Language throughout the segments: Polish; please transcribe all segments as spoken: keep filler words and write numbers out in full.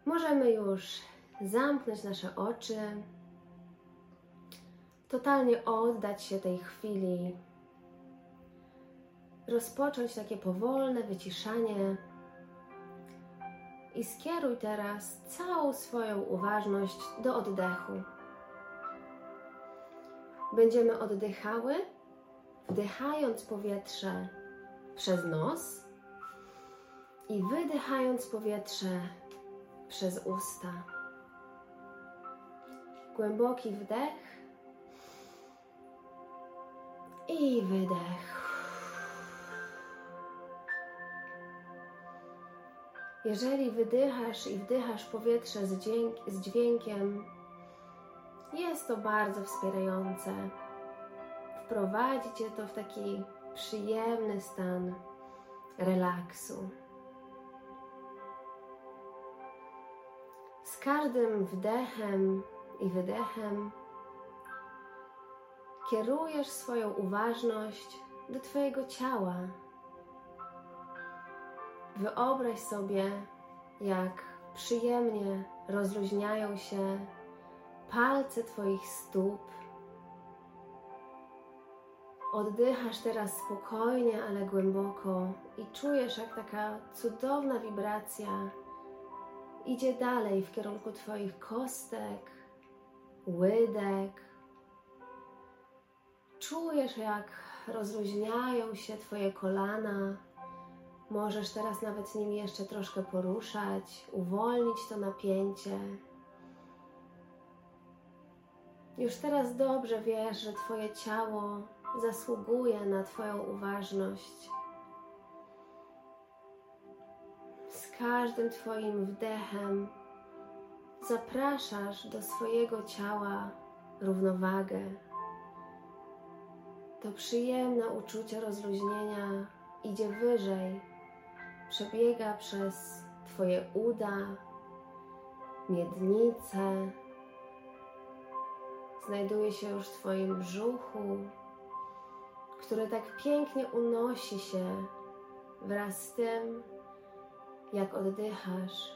Możemy już zamknąć nasze oczy, totalnie oddać się tej chwili, rozpocząć takie powolne wyciszanie i skieruj teraz całą swoją uważność do oddechu. Będziemy oddychały, wdychając powietrze przez nos i wydychając powietrze przez usta. Głęboki wdech i wydech. Jeżeli wydychasz i wdychasz powietrze z, dźwięk, z dźwiękiem, jest to bardzo wspierające. Wprowadzi Cię to w taki przyjemny stan relaksu. Z każdym wdechem i wydechem kierujesz swoją uważność do Twojego ciała. Wyobraź sobie, jak przyjemnie rozluźniają się palce Twoich stóp. Oddychasz teraz spokojnie, ale głęboko i czujesz, jak taka cudowna wibracja idzie dalej w kierunku Twoich kostek, łydek. Czujesz, jak rozluźniają się Twoje kolana. Możesz teraz nawet nimi jeszcze troszkę poruszać, uwolnić to napięcie. Już teraz dobrze wiesz, że Twoje ciało zasługuje na Twoją uważność. Z każdym Twoim wdechem zapraszasz do swojego ciała równowagę. To przyjemne uczucie rozluźnienia idzie wyżej, przebiega przez Twoje uda, miednicę, znajduje się już w Twoim brzuchu, który tak pięknie unosi się wraz z tym, jak oddychasz.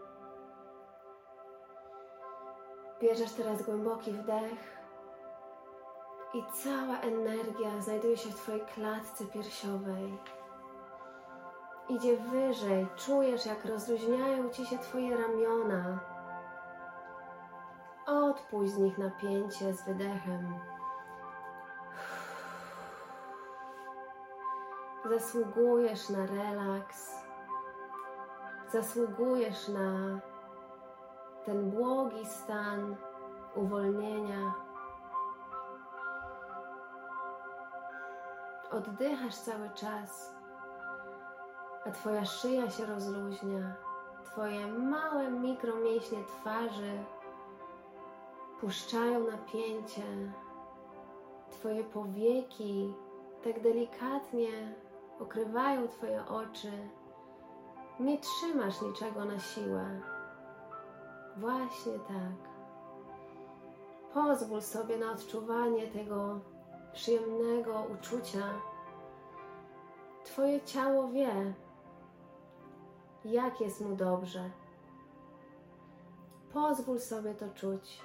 Bierzesz teraz głęboki wdech i cała energia znajduje się w Twojej klatce piersiowej. Idzie wyżej, czujesz, jak rozluźniają Ci się Twoje ramiona. Odpuść z nich napięcie z wydechem. Zasługujesz na relaks. Zasługujesz na ten błogi stan uwolnienia. Oddychasz cały czas, a Twoja szyja się rozluźnia. Twoje małe mikromięśnie twarzy puszczają napięcie. Twoje powieki tak delikatnie okrywają Twoje oczy. Nie trzymasz niczego na siłę. Właśnie tak. Pozwól sobie na odczuwanie tego przyjemnego uczucia. Twoje ciało wie, jak jest mu dobrze. Pozwól sobie to czuć.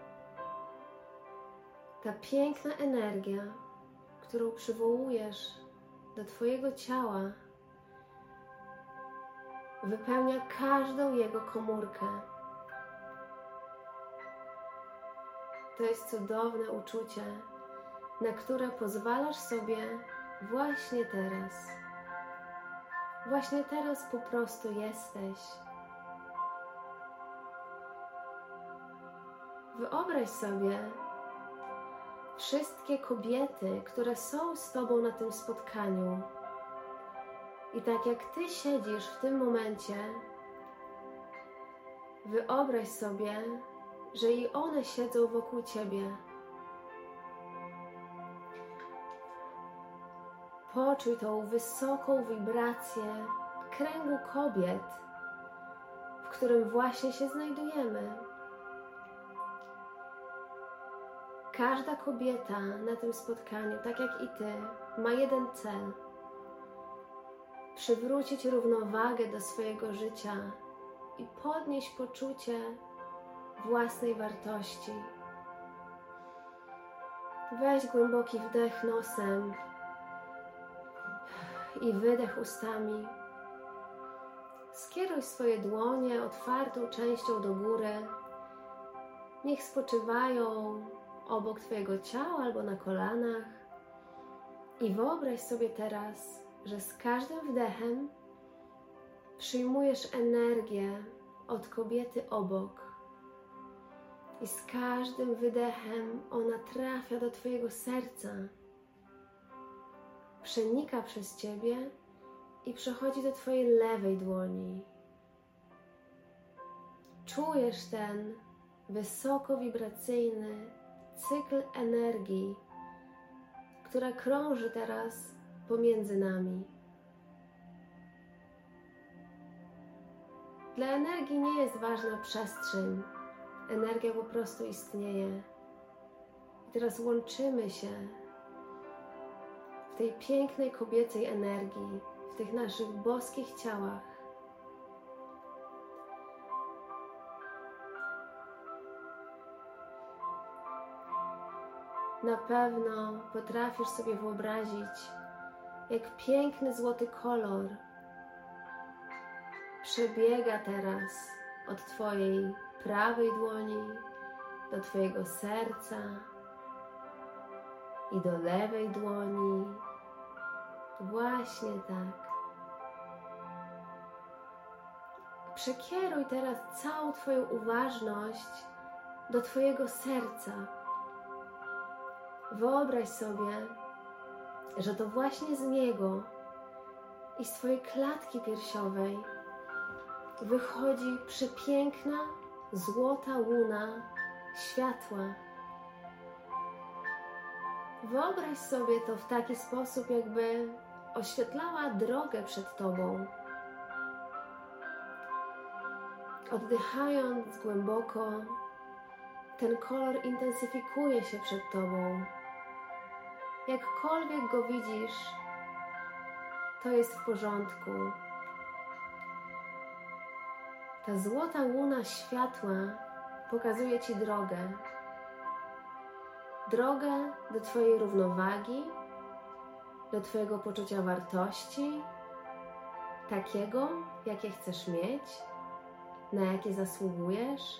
Ta piękna energia, którą przywołujesz do Twojego ciała, wypełnia każdą jego komórkę. To jest cudowne uczucie, na które pozwalasz sobie właśnie teraz. Właśnie teraz po prostu jesteś. Wyobraź sobie wszystkie kobiety, które są z Tobą na tym spotkaniu. I tak jak Ty siedzisz w tym momencie, wyobraź sobie, że i one siedzą wokół Ciebie. Poczuj tą wysoką wibrację kręgu kobiet, w którym właśnie się znajdujemy. Każda kobieta na tym spotkaniu, tak jak i Ty, ma jeden cel. Przywrócić równowagę do swojego życia i podnieś poczucie własnej wartości. Weź głęboki wdech nosem i wydech ustami. Skieruj swoje dłonie otwartą częścią do góry. Niech spoczywają obok Twojego ciała albo na kolanach. I wyobraź sobie teraz, że z każdym wdechem przyjmujesz energię od kobiety obok. I z każdym wydechem ona trafia do Twojego serca. Przenika przez Ciebie i przechodzi do Twojej lewej dłoni. Czujesz ten wysokowibracyjny cykl energii, która krąży teraz pomiędzy nami. Dla energii nie jest ważna przestrzeń. Energia po prostu istnieje. I teraz łączymy się w tej pięknej kobiecej energii, w tych naszych boskich ciałach. Na pewno potrafisz sobie wyobrazić, jak piękny złoty kolor przebiega teraz od Twojej prawej dłoni do Twojego serca i do lewej dłoni. Właśnie tak. Przekieruj teraz całą Twoją uważność do Twojego serca. Wyobraź sobie, że to właśnie z niego i z Twojej klatki piersiowej wychodzi przepiękna, złota łuna światła. Wyobraź sobie to w taki sposób, jakby oświetlała drogę przed Tobą. Oddychając głęboko, ten kolor intensyfikuje się przed Tobą. Jakkolwiek go widzisz, to jest w porządku. Ta złota łuna światła pokazuje Ci drogę. Drogę do Twojej równowagi, do Twojego poczucia wartości, takiego, jakie chcesz mieć, na jakie zasługujesz.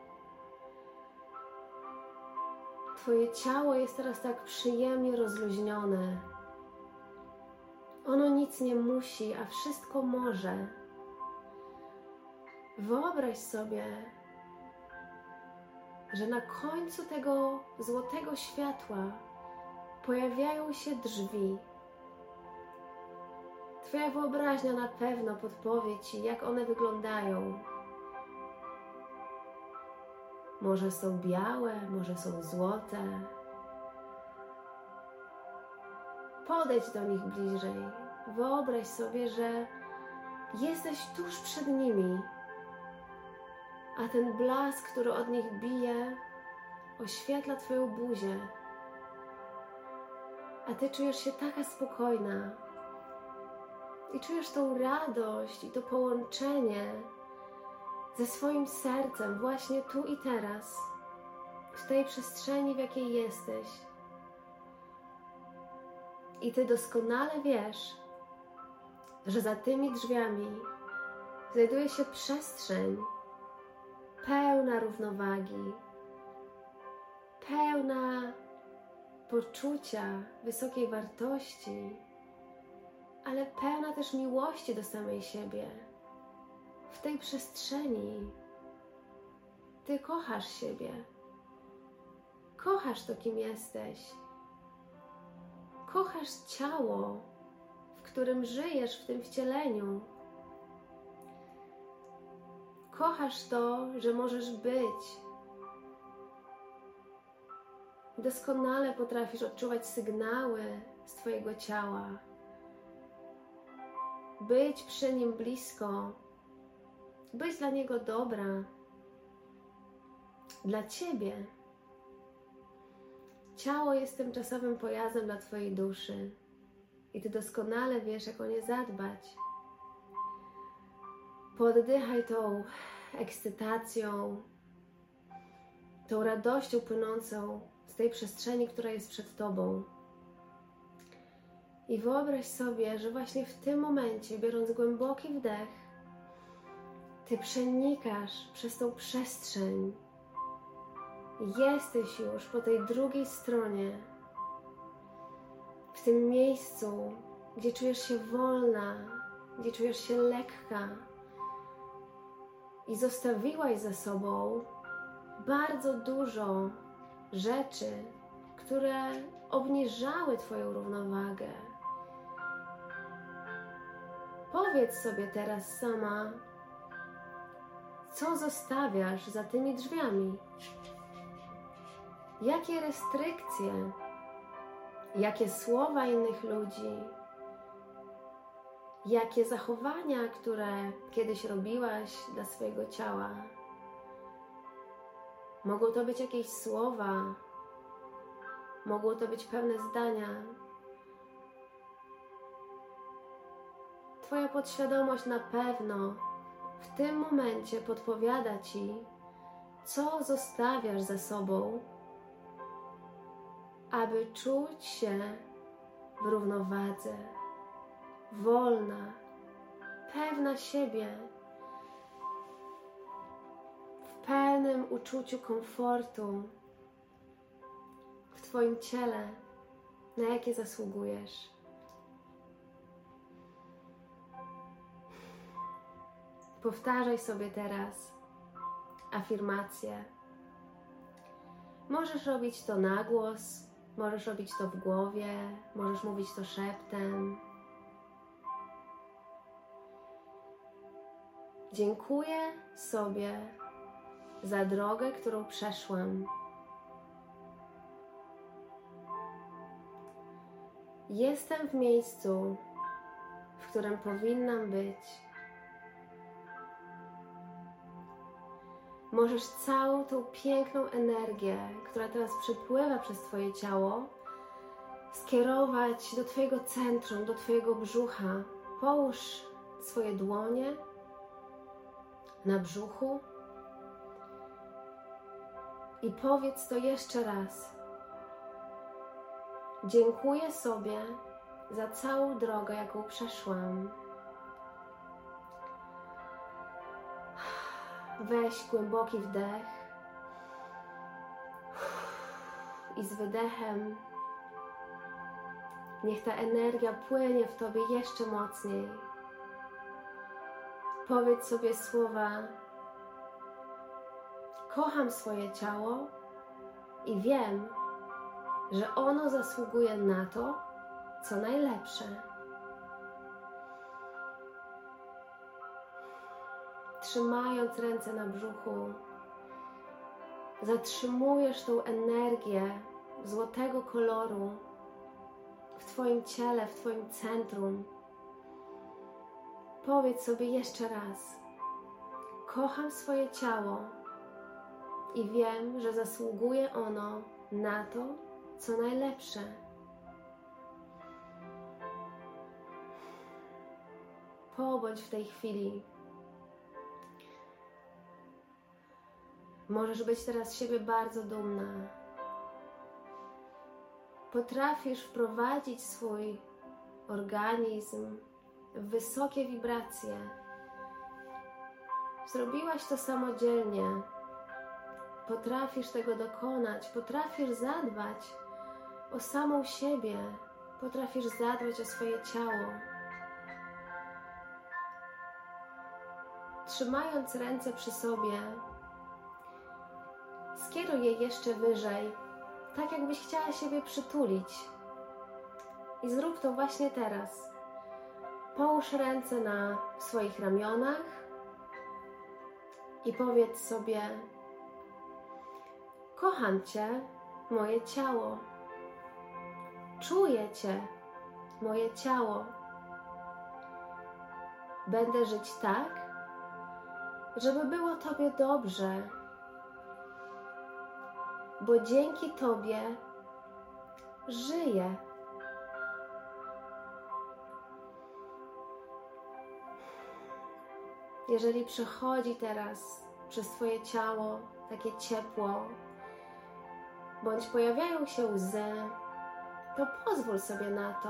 Twoje ciało jest teraz tak przyjemnie rozluźnione. Ono nic nie musi, a wszystko może. Wyobraź sobie, że na końcu tego złotego światła pojawiają się drzwi. Twoja wyobraźnia na pewno podpowie Ci, jak one wyglądają. Może są białe, może są złote. Podejdź do nich bliżej. Wyobraź sobie, że jesteś tuż przed nimi, a ten blask, który od nich bije, oświetla Twoją buzię. A Ty czujesz się taka spokojna i czujesz tą radość i to połączenie ze swoim sercem właśnie tu i teraz, w tej przestrzeni, w jakiej jesteś. I Ty doskonale wiesz, że za tymi drzwiami znajduje się przestrzeń pełna równowagi, pełna poczucia wysokiej wartości, ale pełna też miłości do samej siebie. W tej przestrzeni Ty kochasz siebie, kochasz to, kim jesteś, kochasz ciało, w którym żyjesz w tym wcieleniu. Kochasz to, że możesz być. Doskonale potrafisz odczuwać sygnały z Twojego ciała. Być przy nim blisko. Być dla niego dobra. Dla Ciebie. Ciało jest tymczasowym pojazdem dla Twojej duszy. I Ty doskonale wiesz, jak o nie zadbać. Poddychaj tą ekscytacją, tą radością płynącą z tej przestrzeni, która jest przed Tobą. I wyobraź sobie, że właśnie w tym momencie, biorąc głęboki wdech, Ty przenikasz przez tą przestrzeń. Jesteś już po tej drugiej stronie, w tym miejscu, gdzie czujesz się wolna, gdzie czujesz się lekka i zostawiłaś za sobą bardzo dużo rzeczy, które obniżały Twoją równowagę. Powiedz sobie teraz sama, co zostawiasz za tymi drzwiami? Jakie restrykcje, jakie słowa innych ludzi, jakie zachowania, które kiedyś robiłaś dla swojego ciała. Mogą to być jakieś słowa, mogą to być pewne zdania. Twoja podświadomość na pewno w tym momencie podpowiada Ci, co zostawiasz za sobą, aby czuć się w równowadze, wolna, pewna siebie, w pełnym uczuciu komfortu w Twoim ciele, na jakie zasługujesz. Powtarzaj sobie teraz afirmacje. Możesz robić to na głos, możesz robić to w głowie, możesz mówić to szeptem. Dziękuję sobie za drogę, którą przeszłam. Jestem w miejscu, w którym powinnam być. Możesz całą tą piękną energię, która teraz przepływa przez Twoje ciało, skierować do Twojego centrum, do Twojego brzucha. Połóż swoje dłonie na brzuchu i powiedz to jeszcze raz. Dziękuję sobie za całą drogę, jaką przeszłam. Weź głęboki wdech i z wydechem niech ta energia płynie w Tobie jeszcze mocniej. Powiedz sobie słowa: kocham swoje ciało i wiem, że ono zasługuje na to, co najlepsze. Trzymając ręce na brzuchu, zatrzymujesz tą energię złotego koloru w Twoim ciele, w Twoim centrum. Powiedz sobie jeszcze raz: kocham swoje ciało i wiem, że zasługuje ono na to, co najlepsze. Pobądź w tej chwili. Możesz być teraz z siebie bardzo dumna. Potrafisz wprowadzić swój organizm w wysokie wibracje. Zrobiłaś to samodzielnie. Potrafisz tego dokonać. Potrafisz zadbać o samą siebie. Potrafisz zadbać o swoje ciało. Trzymając ręce przy sobie, skieruj je jeszcze wyżej, tak jakbyś chciała siebie przytulić. I zrób to właśnie teraz. Połóż ręce na swoich ramionach i powiedz sobie: kocham Cię, moje ciało. Czuję Cię, moje ciało. Będę żyć tak, żeby było Tobie dobrze, bo dzięki Tobie żyję. jeżeli przechodzi teraz przez Twoje ciało takie ciepło, bądź pojawiają się łzy, to pozwól sobie na to.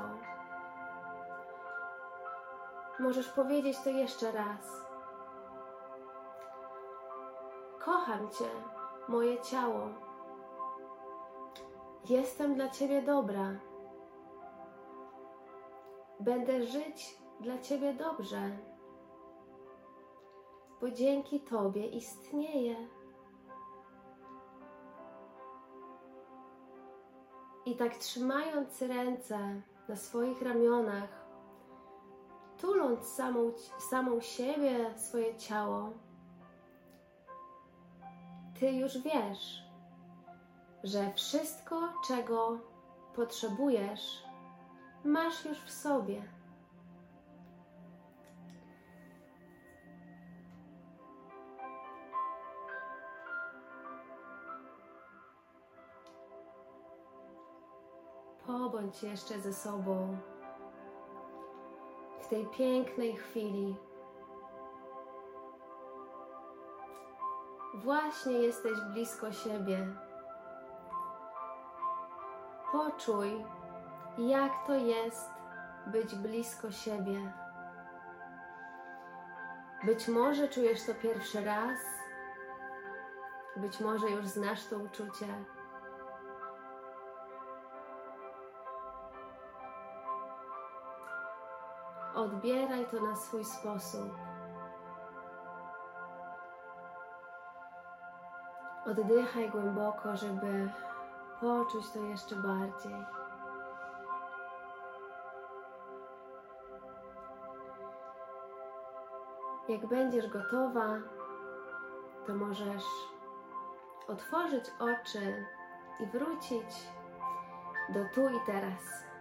Możesz powiedzieć to jeszcze raz. Kocham Cię, moje ciało. Jestem dla Ciebie dobra. Będę żyć dla Ciebie dobrze, bo dzięki Tobie istnieję. I tak trzymając ręce na swoich ramionach, tuląc samą, samą siebie, swoje ciało, Ty już wiesz, że wszystko, czego potrzebujesz, masz już w sobie. Pobądź jeszcze ze sobą w tej pięknej chwili. Właśnie jesteś blisko siebie. Poczuj, jak to jest być blisko siebie. Być może czujesz to pierwszy raz, być może już znasz to uczucie. Odbieraj to na swój sposób. Oddychaj głęboko, żeby poczuć to jeszcze bardziej. Jak będziesz gotowa, to możesz otworzyć oczy i wrócić do tu i teraz.